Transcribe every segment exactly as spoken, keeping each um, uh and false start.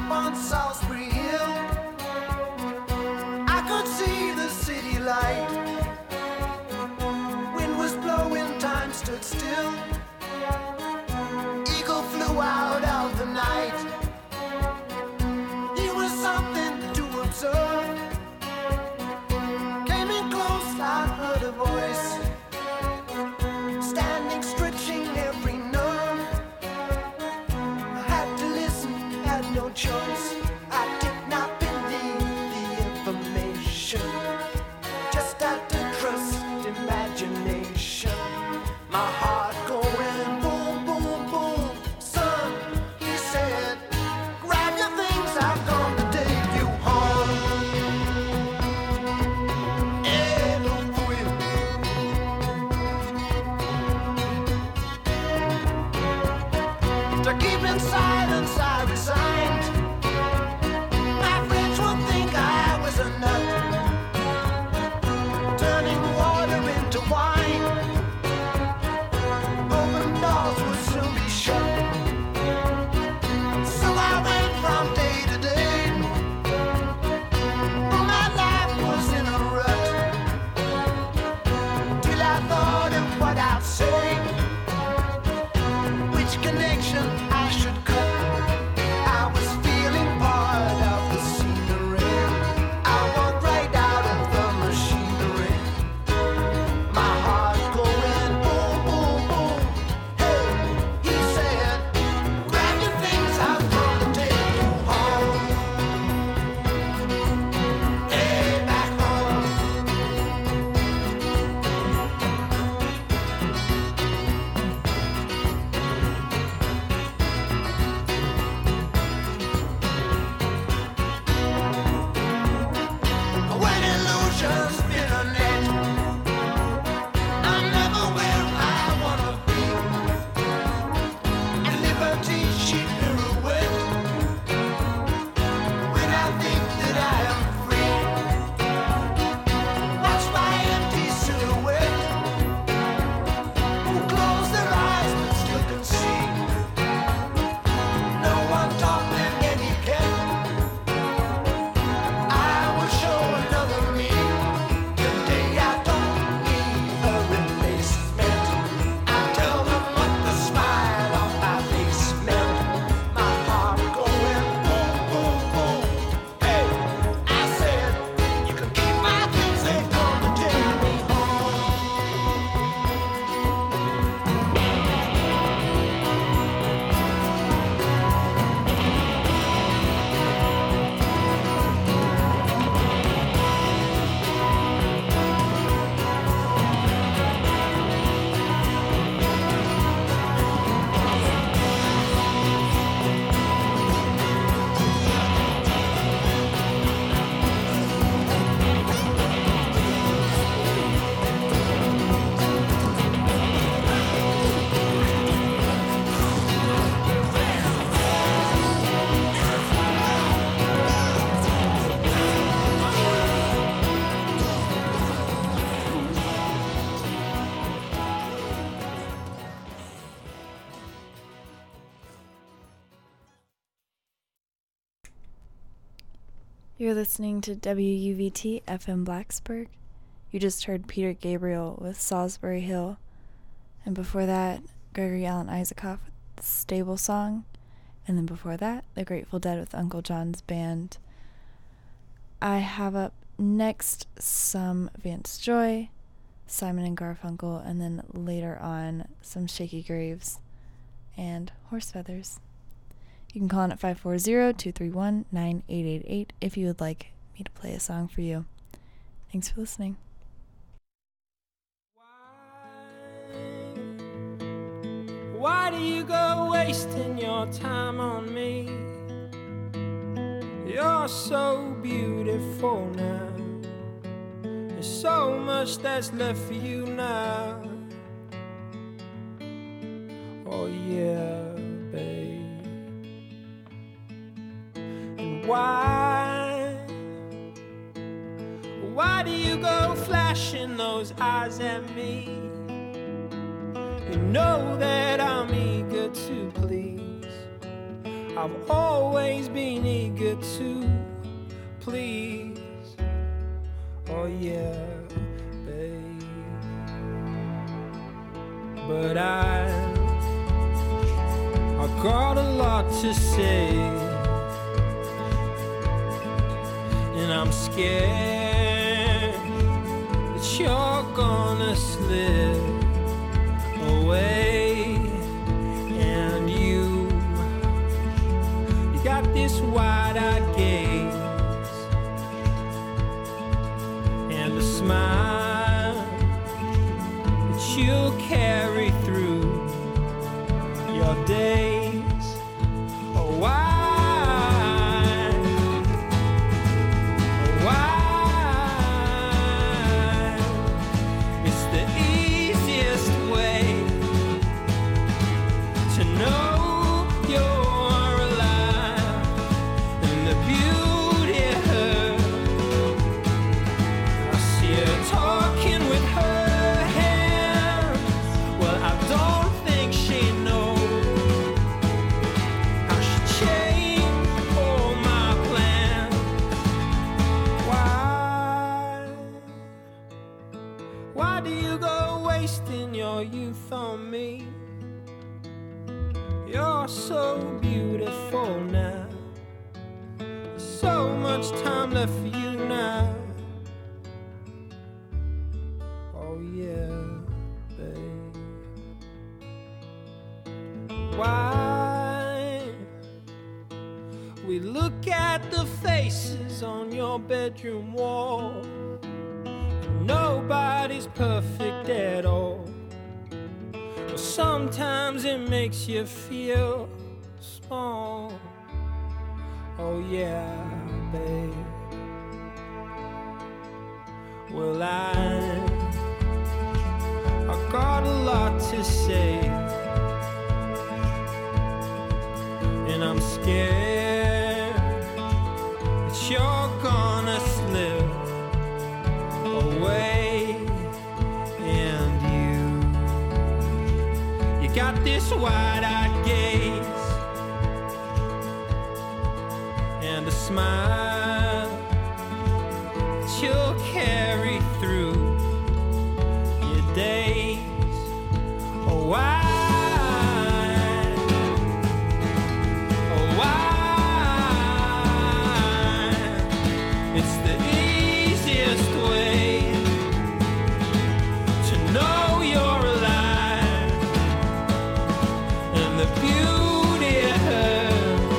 up on Salisbury Hill. I could see the city light. Wind was blowing, time stood still. Eagle flew out of the night. He was something to observe. Came in close, I heard a voice, standing, stretching every nerve. I had to listen, had no choice. I did not believe the information, just had to trust imagination. My heart going boom, boom, boom. Son, he said, grab your things, I've come to take you home. Eh, no fui. To keep in silence, I resigned. My friends would think I was a nut, turning water into wine. Open doors would soon be shut. So I went from day to day. But my life was in a rut, till I thought of what I'd say, which connection I should cut. I was feeling part of the scenery. I walked right out of the machinery. My heart going boom, boom, boom. Hey, he said, grab your things, I've come to take you home. Hey, back home. When illusions spin a net, I'm never where I wanna be. And liberty she pirouette. When I think that I am free, watch my empty silhouette, who close their eyes but still can see. No one taught them etiquette. I will show another me. Today I don't need a replacement. I tell them what the smile on my face meant. My heart going boom, boom, boom. Hey, I said, you can keep my things, they come to take me home. You're listening to W U V T F M Blacksburg. You just heard Peter Gabriel with Salisbury Hill. And before that, Gregory Alan Isaacoff with Stable Song. And then before that, The Grateful Dead with Uncle John's Band. I have up next some Vance Joy, Simon and Garfunkel, and then later on some Shaky Graves and Horse Feathers. You can call in at five four zero, two three one, nine eight eight eight if you would like me to play a song for you. Thanks for listening. Why do you go wasting your time on me? You're so beautiful now. There's so much that's left for you now. Oh yeah, babe. And why? Why do you go flashing those eyes at me? You know that I'm eager to please. I've always been eager to please. Oh yeah, babe. But I, I got a lot to say, and I'm scared that you're gonna slip away. And you, you got this wide-eyed gaze and a smile that you'll carry through your days. Oh, why? Youth on me. You're so beautiful now. There's so much time left for you now. Oh yeah, babe. Why? We look at the faces on your bedroom wall. Nobody's perfect at all. Sometimes it makes you feel small. Oh yeah, babe. Well, I, I got a lot to say, and I'm scared that you're gonna slip away. Got this wide-eyed gaze and a smile that you'll carry through your days. Oh, why? Oh, why? It's the easiest way to know you're alive. The beauty of her,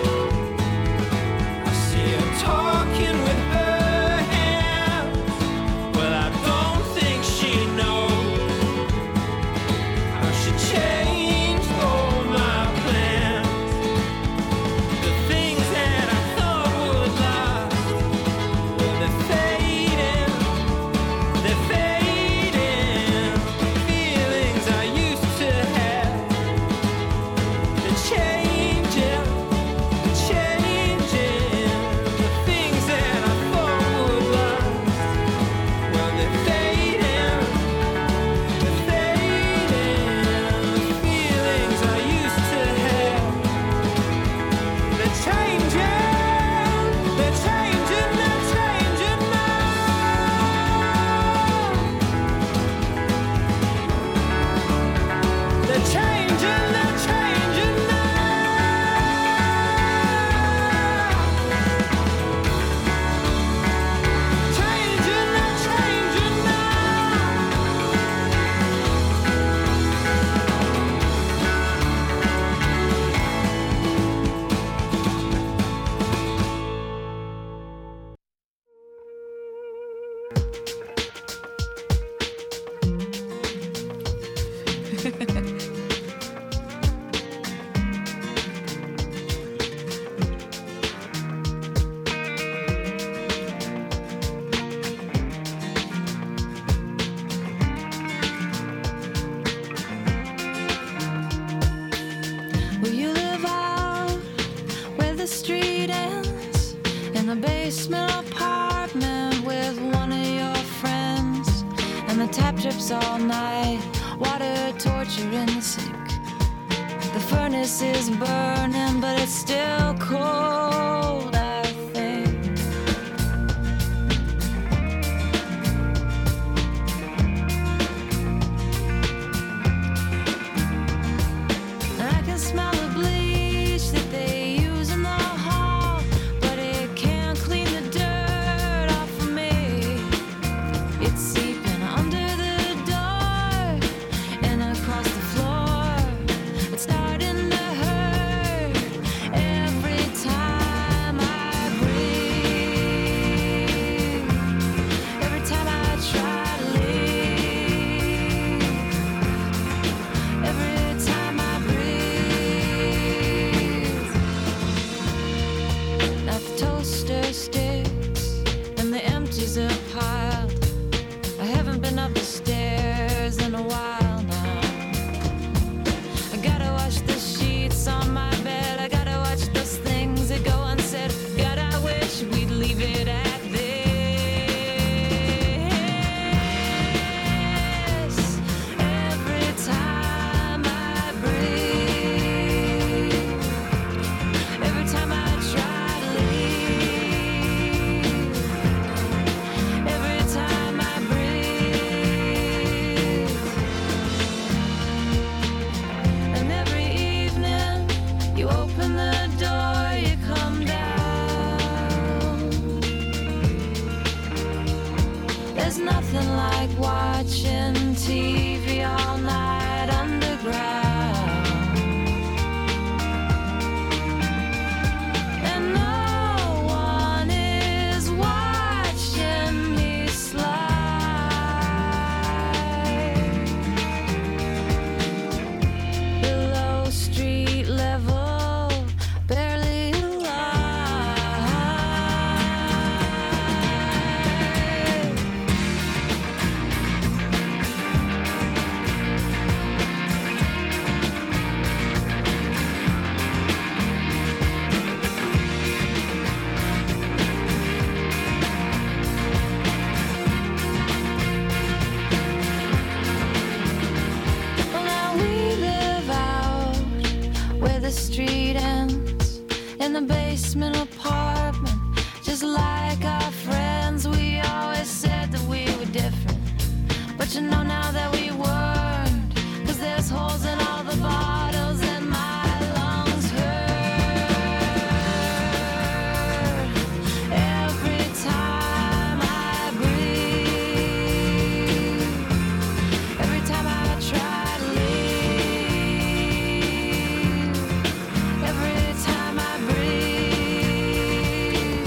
I see her talking with her hands. Well, I don't think she knows how she changed all my plans. The things that I thought would last, well, they're fading, they're fading. Feelings I used to have, changing, changing. The things that I thought would last, well, they're fading, they're fading. The feelings I used to have, they're changing, they're changing, they're changing now. They're changing, they're changing now. Will you live out where the street ends, in the basement apartment with one of your friends, and the tap drips all night, water torture in the sink? The furnace is burning, but it's still cold, I think. And I can smell the bleach that they use in the hall, but it can't clean the dirt off of me. It's seeping under the door and across the floor. It's starting to hurt every time I breathe. Every time I try to leave. Every time I breathe. Now the toaster sticks and the empties are piled. I haven't been up the stairs in a while now. I gotta wash the sheets on my bed. I gotta watch those things that go unsaid. God, I wish we'd leave it at this. Every time I breathe. Every time I try to leave. Every time I breathe. And every evening you open the door, you come down. There's nothing like watching T V all night underground. And no one is watching me slide below street level, barely alive. Well, now we live out where the street ends, in the basement apartment, just like our friends. We always said that we were different, but you know now that we weren't, 'cause there's holes in all the bottles and my lungs hurt every time I breathe. Every time I try to leave. Every time I breathe.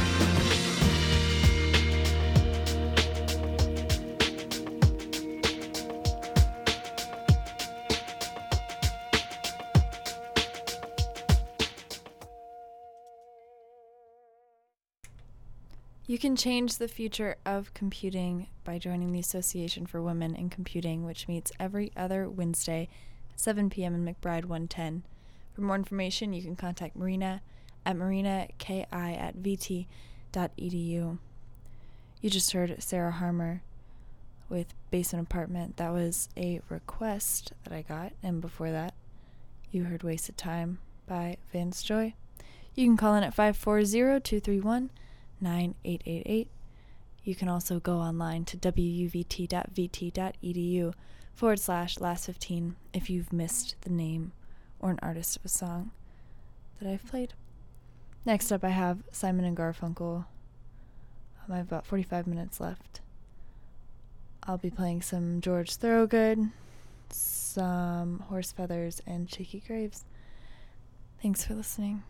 You can change the future of computing by joining the Association for Women in Computing, which meets every other Wednesday at seven p.m. in McBride one ten. For more information, you can contact Marina at marinaki at vt dot edu. You just heard Sarah Harmer with Basement Apartment. That was a request that I got, and before that, you heard Wasted Time by Vance Joy. You can call in at five four zero, two three one, nine eight eight eight. You can also go online to wuvt.vt.edu forward slash last fifteen if you've missed the name or an artist of a song that I've played. Next up, I have Simon and Garfunkel. Um, I have about forty-five minutes left. I'll be playing some George Thorogood, some Horse Feathers, and Shaky Graves. Thanks for listening.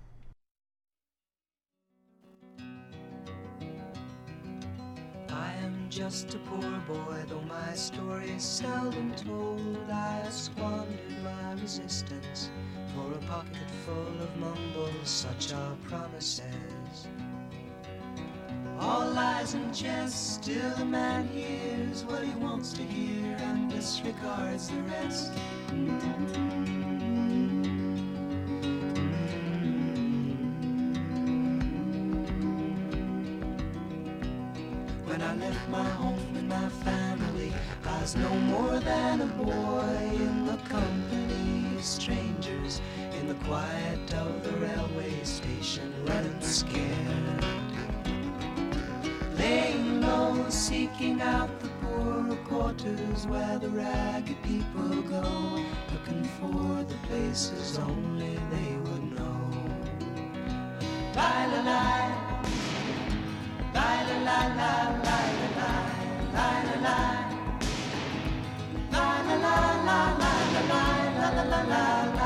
I am just a poor boy, though my story is seldom told. I have squandered my resistance for a pocket full of mumbles, such are promises. All lies and jest, still a man hears what he wants to hear and disregards the rest. When I left my home and my family, I was no more than a boy in the company of strangers in the quiet of the railway station, running scared, laying low, seeking out the poorer quarters where the ragged people go, looking for the places only they would know. La la la, la la la la la la la la la, la la la la la la la la la la la.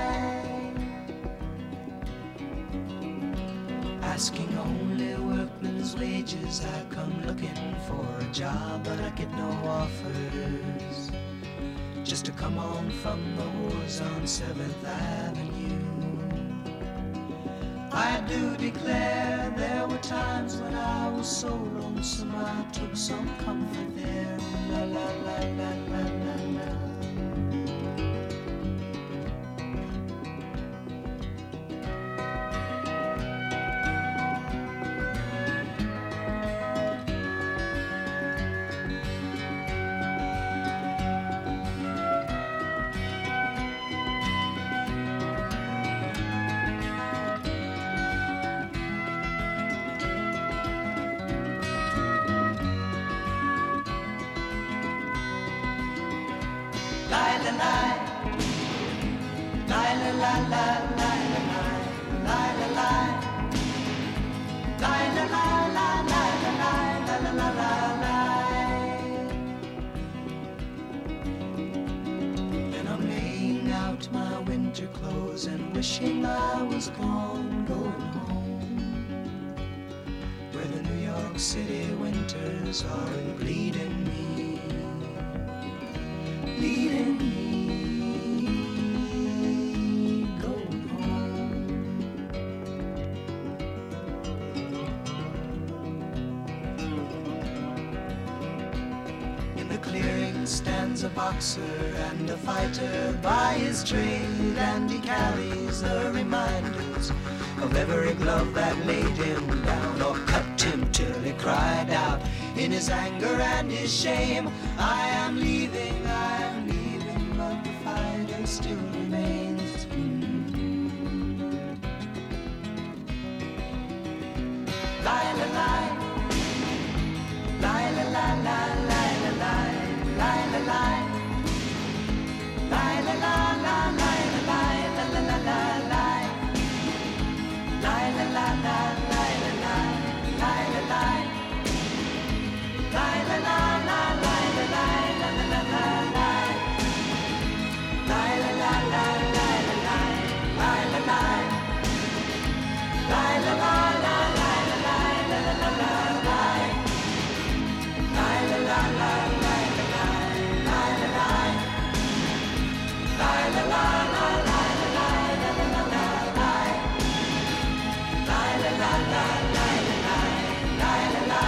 Asking only workmen's wages, I come looking for a job, but I get no offers. Just to come on from the wars on seventh Avenue. I do declare there were times when I was so lonesome I took some comfort there. La la la la la la la. Wishing I was gone, going home, where the New York City winters aren't bleeding me, bleeding me, going home. In the clearing stands a boxer and a fighter by his trade, and he carries the reminders of every glove that laid him down or cut him till he cried out in his anger and his shame, I am leaving, I am leaving, but the fighter still remains. Mm-hmm. La la la, la la la la la la la la la. La la la la la la la la la la la. La la la la la la la la la. La la la la la la la la la la. La la la la la la la la la. La la la la la la la la la la. La la la la la la la la la. La la la la la la la la la la la. La la la la la la la la la.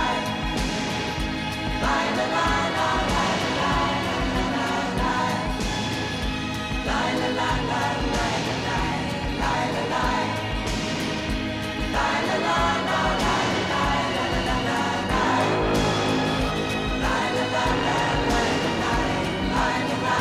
La la la la la la la la la. La la la la la la la la la. La la la la la la la la la la. La la la la la la la la la.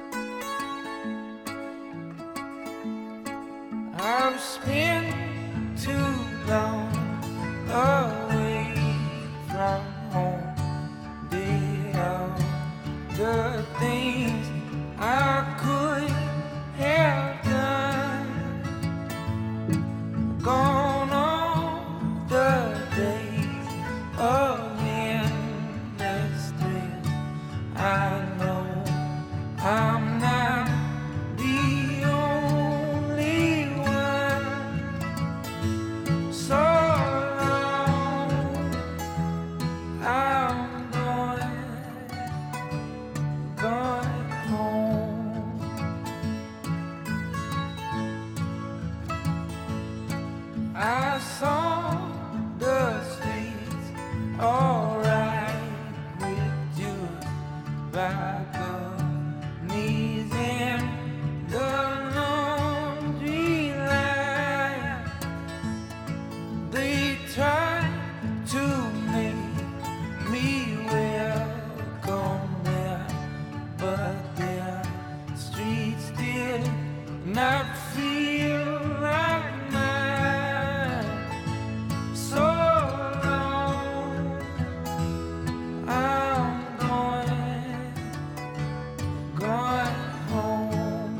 I've spent too long away from home. Did all the things I could have done. Gone on the days of endless thrill. I know I'm not the only one. So long, I'm going, going home. I saw the streets alright with you back up, knees in the laundry line. They tried to make me welcome there, but their streets did not feel like mine. So long, I'm going, going home.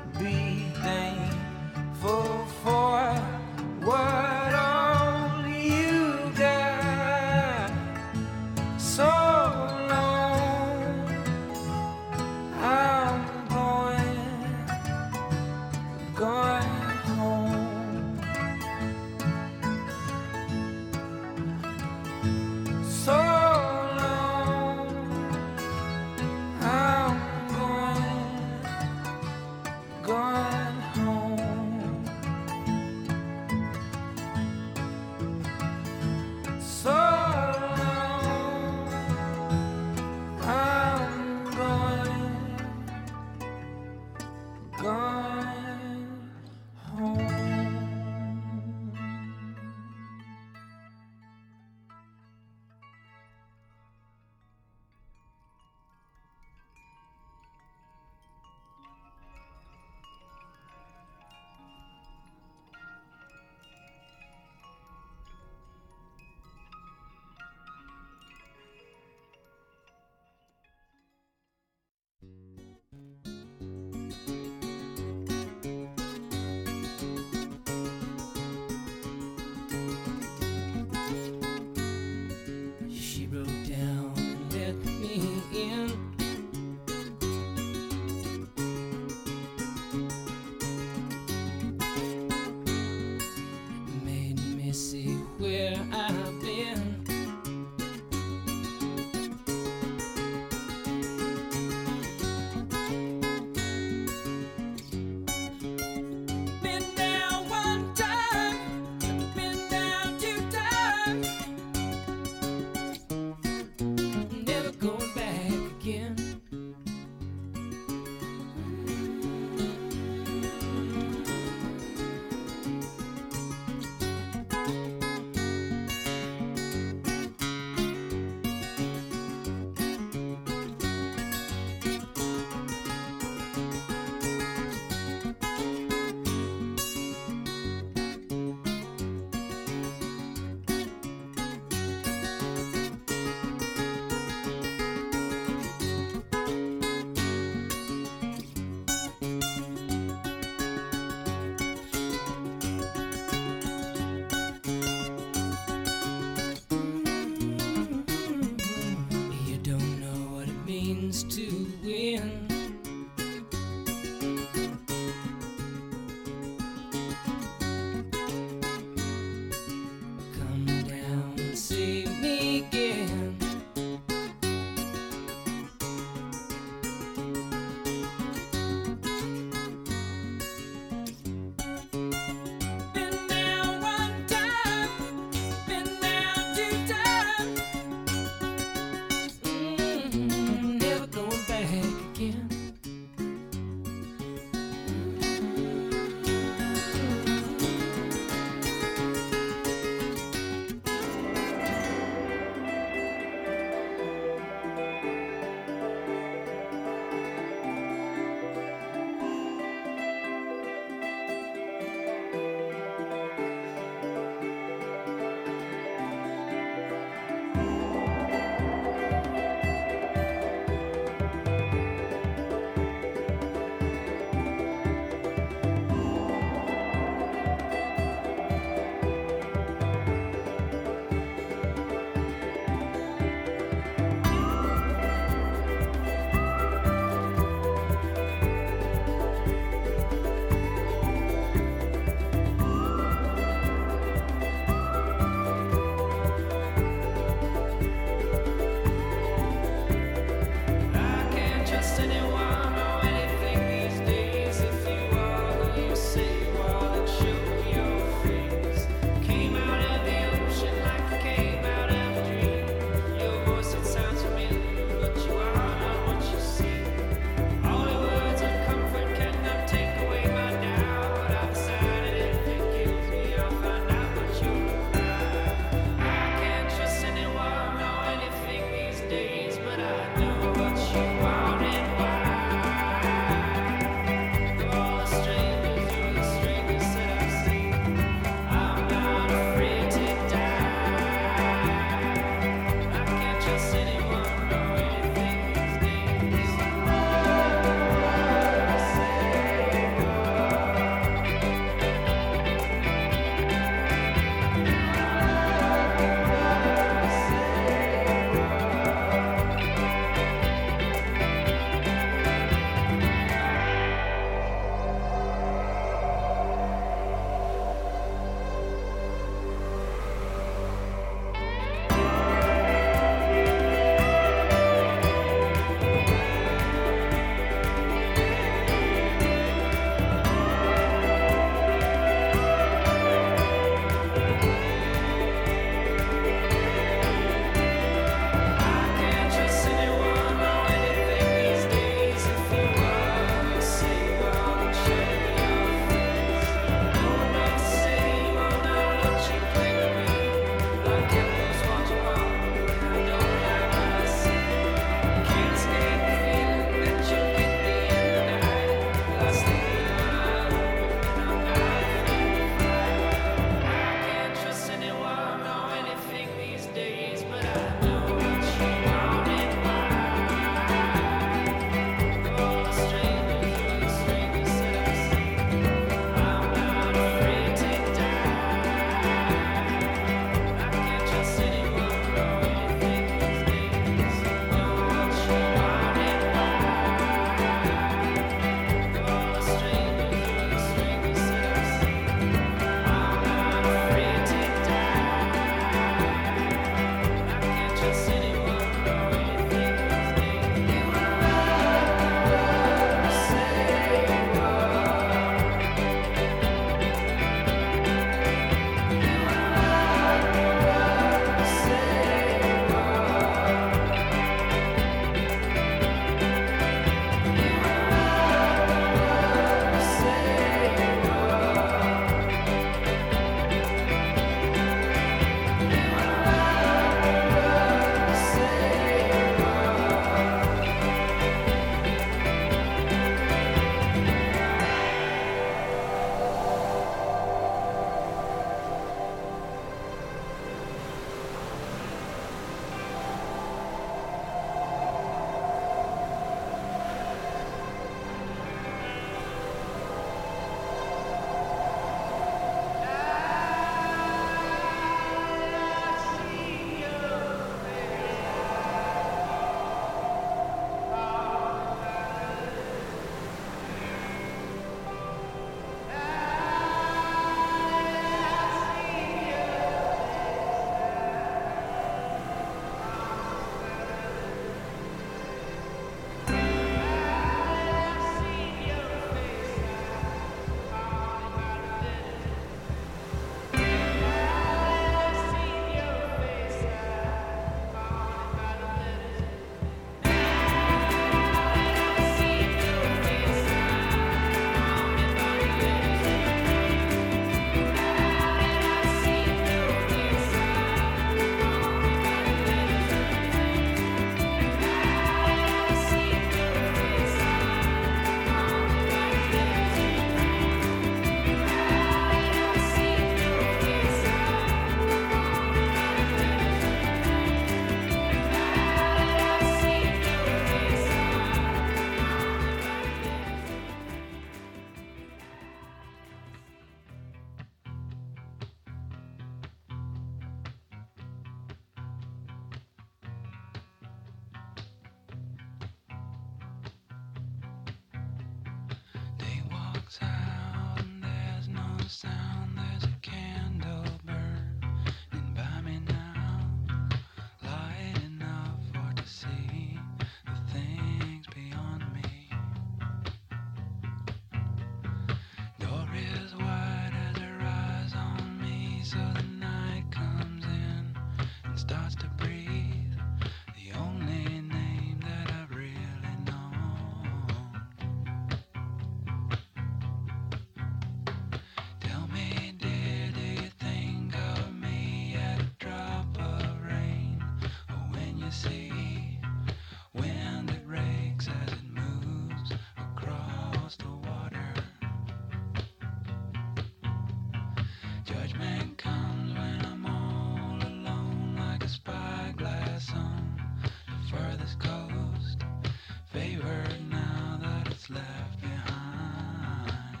Judgment comes when I'm all alone, like a spyglass on the furthest coast, favored now that it's left behind.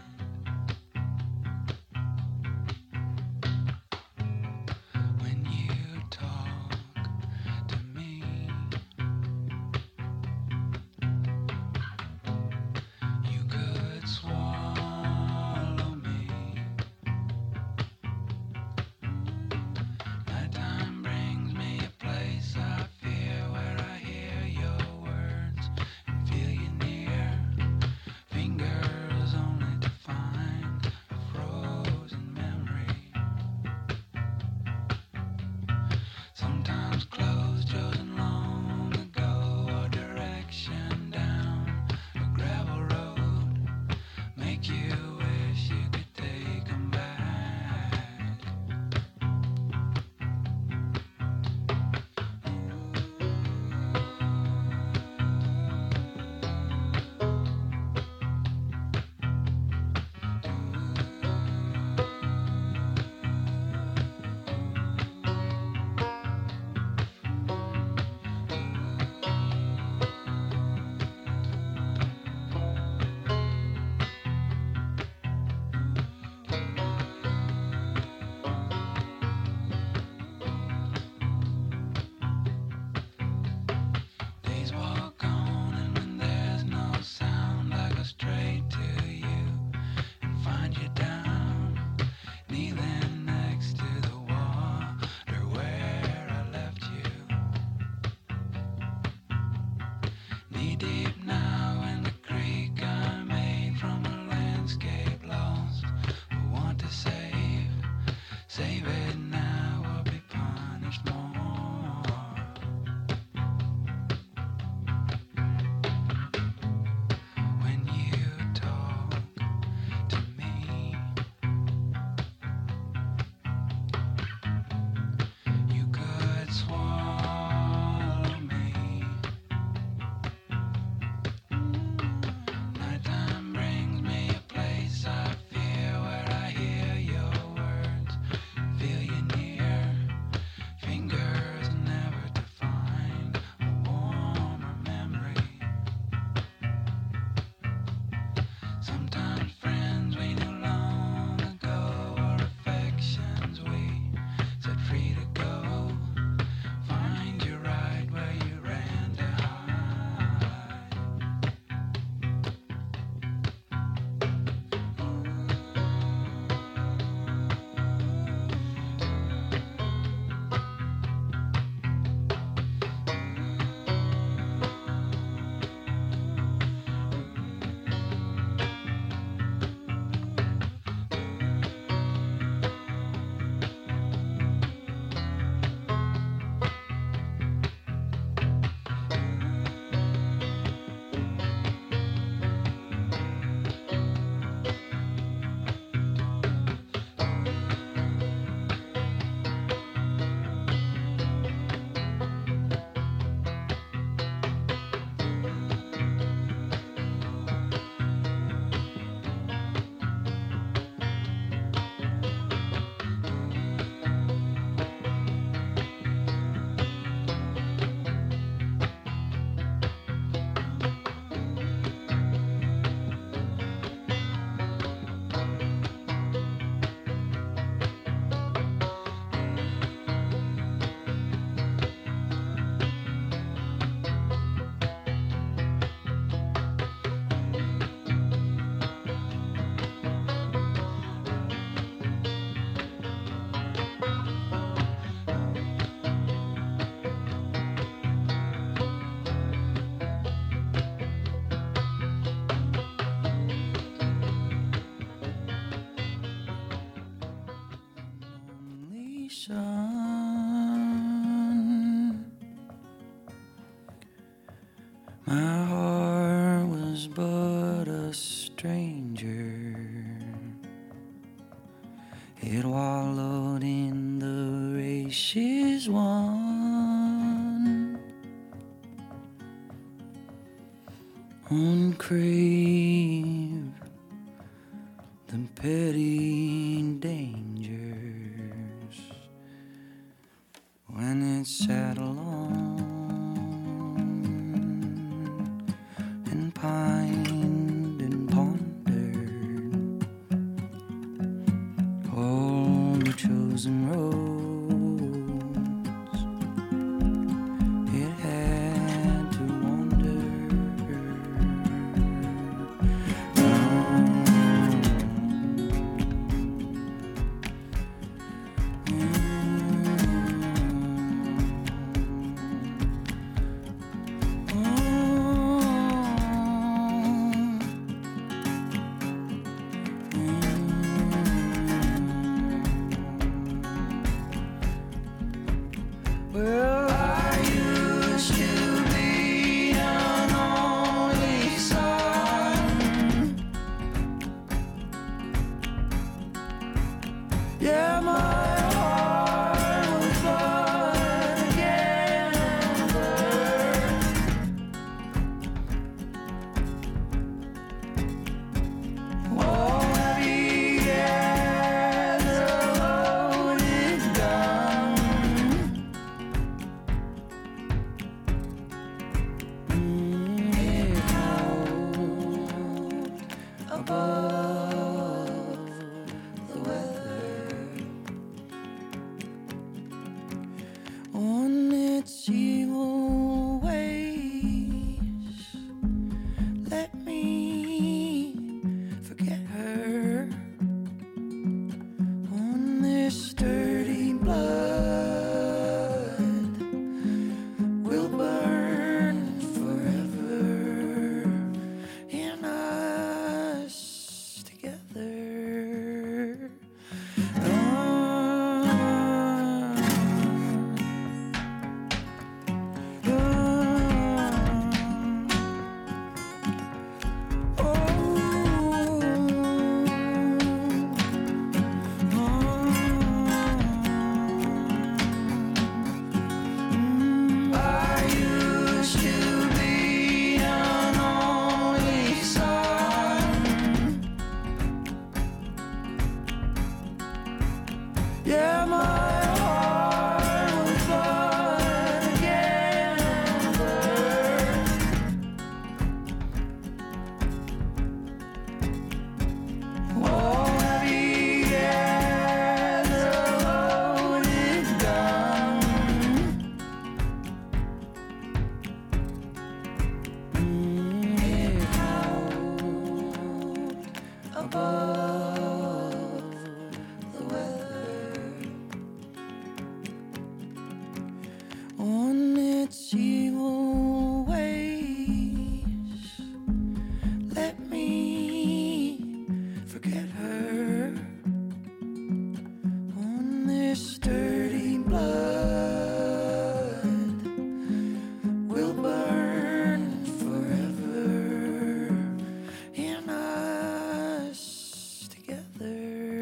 When you talk to me, you could swallow me. Nighttime brings me a place I fear, where I hear your words and feel you near. Fingers only to find a frozen memory. Sometimes clothes chosen long ago, or direction down a gravel road, make you wish you could take 'em back. Days walk on, and when there's no sound, I go straight to you and find you down, kneeling next to the water where I left you. Knee deep now in the creek I made from a landscape lost, but want to save. Save it now or be punished more. When you talk to me, you could swallow me. Nighttime brings me a place I fear, where I hear your words, feel you near. Fingers never to find a warmer memory. Sometimes friends we knew long ago, or affections we set free to go, find you right where you ran to hide. Only son, my heart was but a stranger. It wallowed in the races won, uncraved the petty danger. chosen roads. It had to wander. Well, I used to be an only son. Yeah, my heart was again. Oh, heavy as a loaded gun. It howled above the weather. On its evil ways, let me forget her. On this sturdy blood will burn forever in us together. I used to be an only son. Yeah, my heart was again. Oh, heavy as a loaded gun. It howled above the weather. On its evil ways, let me forget her. On this sturdy blood will burn forever in us together.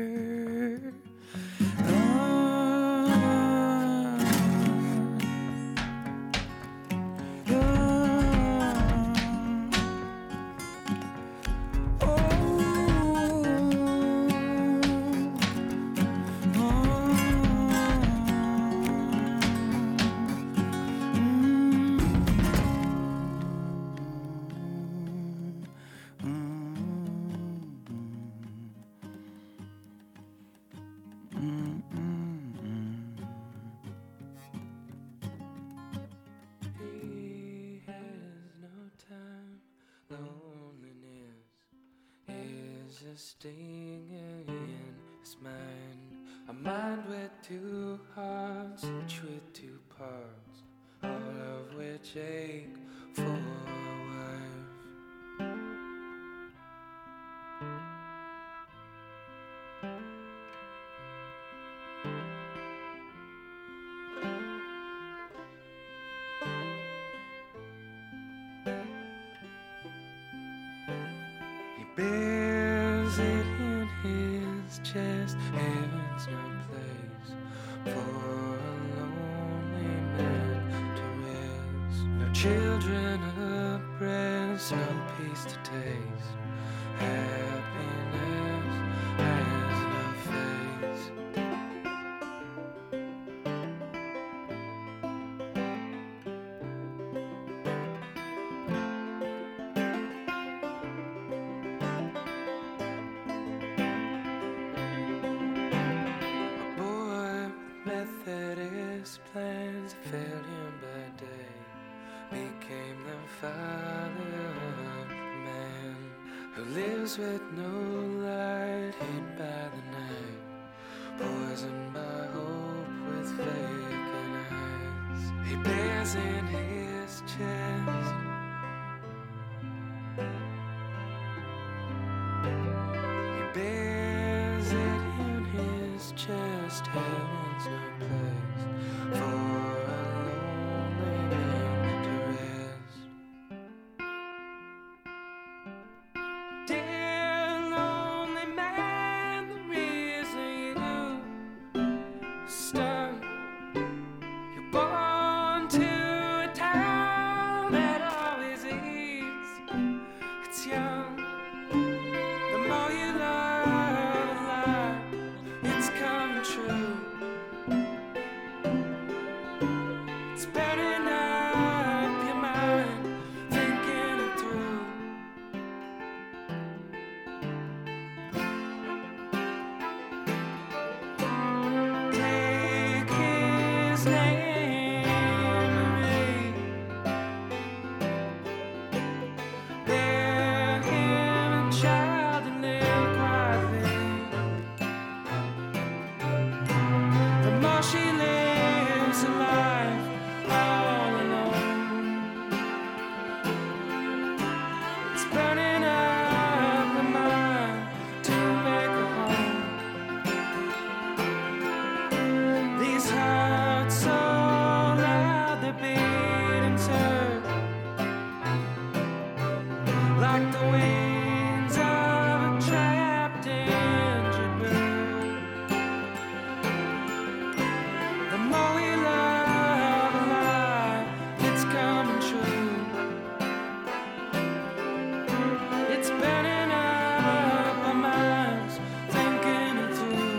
He has no time. Loneliness is a sting in his mind. A mind with two hearts, each with two parts, all of which ache for a wife. He bears it in his chest. Heaven's no place for a lonely man to rest. No children abreast, no peace to taste. Happiness has no face. A boy blues with no light, hit by the night, poisoned by hope with vacant eyes. He bears in his chest He bears it in his chest. Heaven's no place for a lonely man to rest. Dear lonely man, the reason you stuck, you're born to a town that always eats its young. The more you love life, it's coming true. It's burning up your mind, thinking it through. Take his name, Marie. Bear him a child and live quietly. The more she lives a life all alone, it's burning up her mind to make her home. These hearts so loud they're beating turn, like the wings of a trapped injured bird. The more we love alive, it's coming true. It's burning up our minds, thinking it through.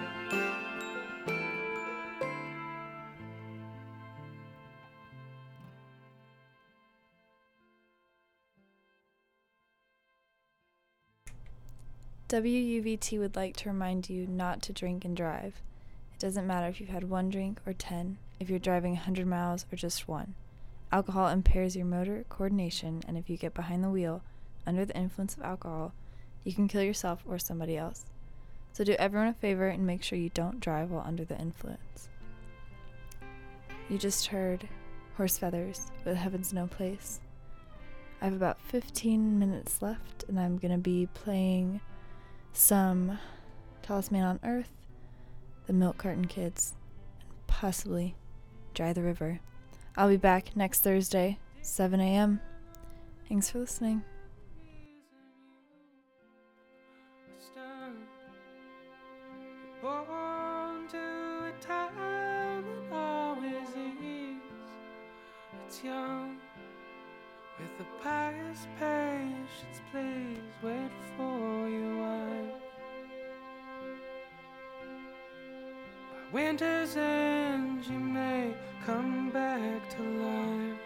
W U V T would like to remind you not to drink and drive. It doesn't matter if you've had one drink or ten, if you're driving one hundred miles or just one. Alcohol impairs your motor coordination, and if you get behind the wheel under the influence of alcohol, you can kill yourself or somebody else. So do everyone a favor and make sure you don't drive while under the influence. You just heard Horse Feathers with Heaven's No Place. I have about fifteen minutes left, and I'm going to be playing some Tallest Man on Earth, the Milk Carton Kids, and possibly Dry the River. I'll be back next Thursday, seven a.m. Thanks for listening. Born to a town that always is its young. With a pious patience, please wait for your wife. By winter's end, you may come back to life.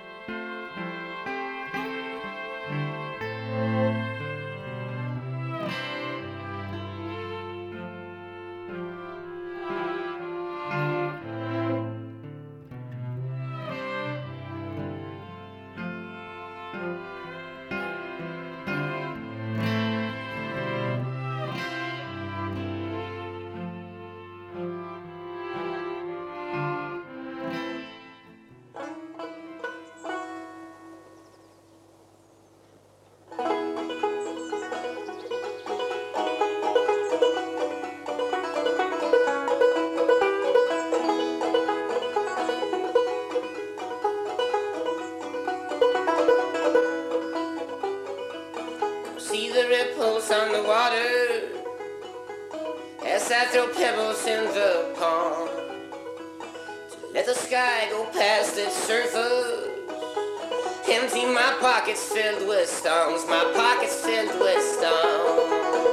See the ripples on the water as I throw pebbles in the pond to let the sky go past its surface. Empty my pockets filled with stones, my pockets filled with stones.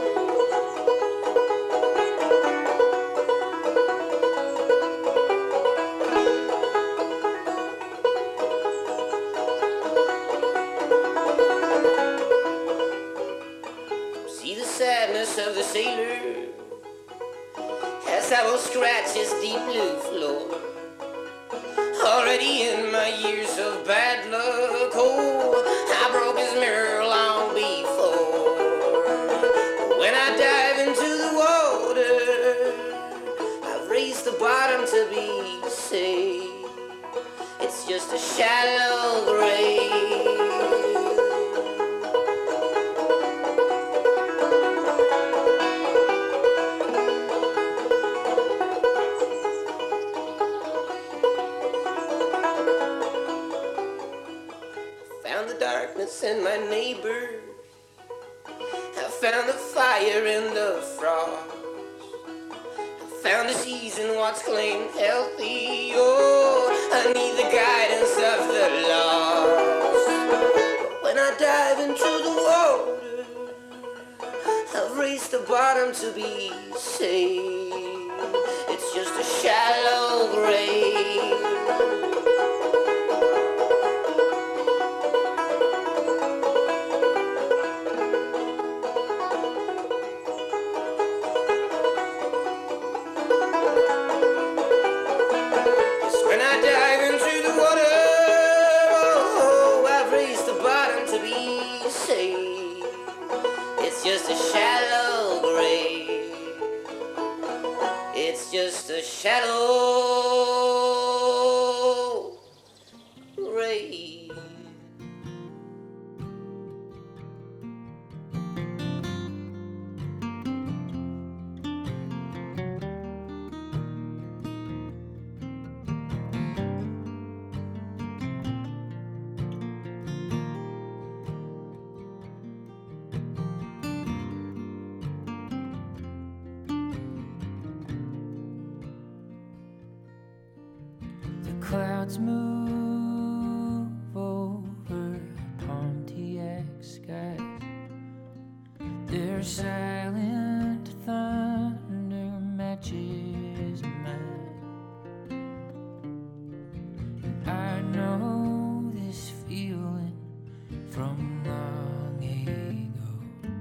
Sadness of the sailor as I will scratch his deep blue floor. Already in my years of bad luck, oh, I broke his mirror long before. just a shallow grave. Found the darkness in my neighbor. I found the fire in the frost. I found the season what's claimed healthy. Oh, I need the guidance of the lost. When I dive into the water, I've reached the bottom to be saved. It's just a shallow grave. Just a shallow grave. It's just a shallow grave. Clouds move over Pontiac skies. Their silent thunder matches mine. And I know this feeling from long ago.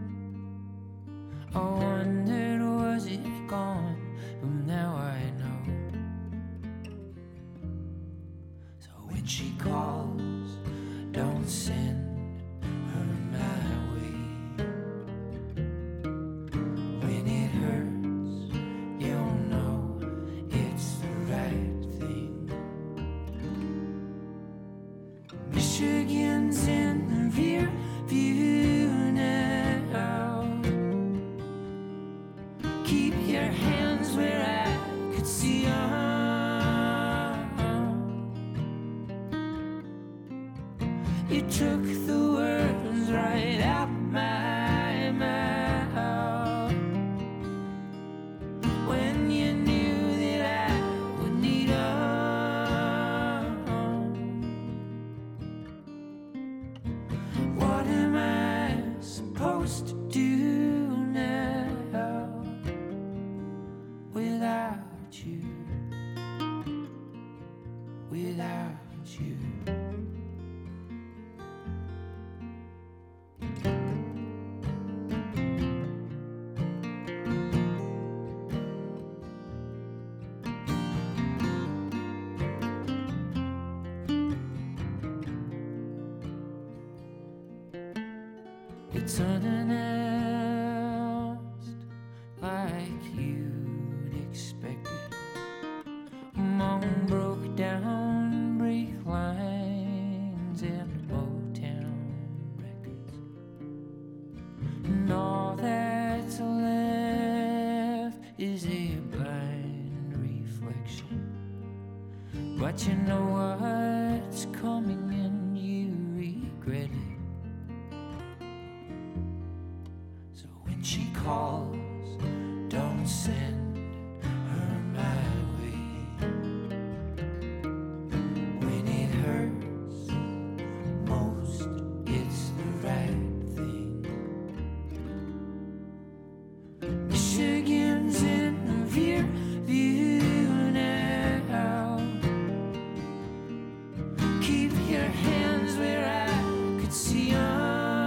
I wondered, was it gone? But now I know. When she calls, don't send her my way. When it hurts, you'll know it's the right thing. Michigan's in the rear view now. Keep your hands where I could see them. You took the words right out my mouth when you knew that I would need them. What am I supposed to do now without you? Without you. It's unannounced, like you'd expected. Among broke down brake lines and Motown records, and all that's left is a blind reflection. But you know what's coming and you regret it. She calls, don't send her my way. When it hurts most, it's the right thing. Michigan's in the rear view now. Keep your hands where I could see them.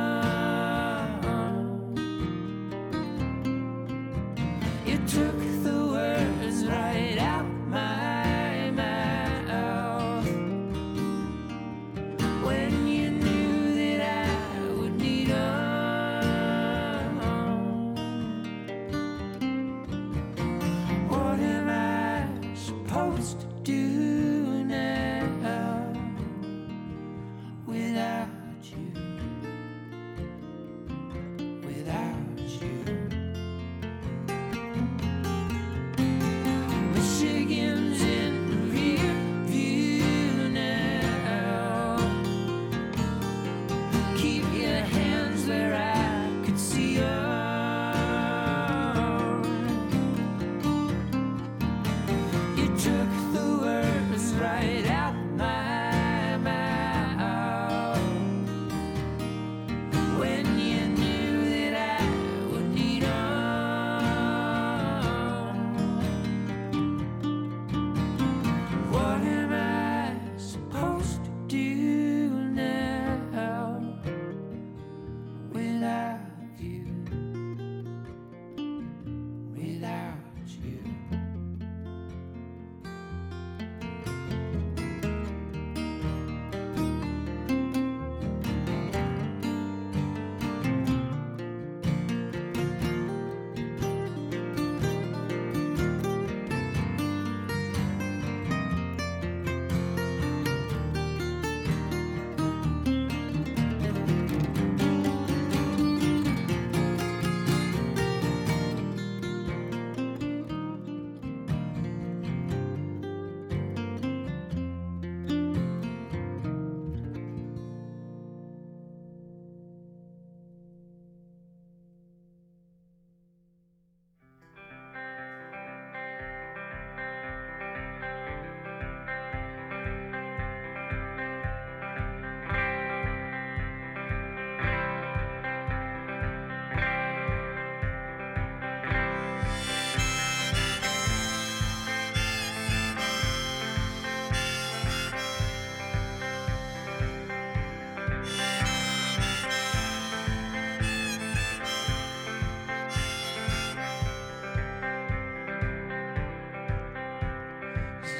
Took the words right out my mouth when you knew that I would need them. What am I supposed to do now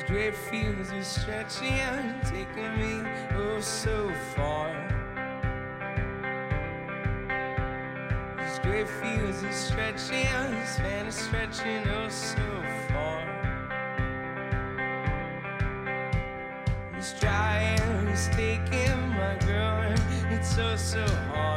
great fields are stretching, taking me oh so far. These great fields are stretching, span is stretching oh so far. It's dry and it's taking my girl, it's so so hard.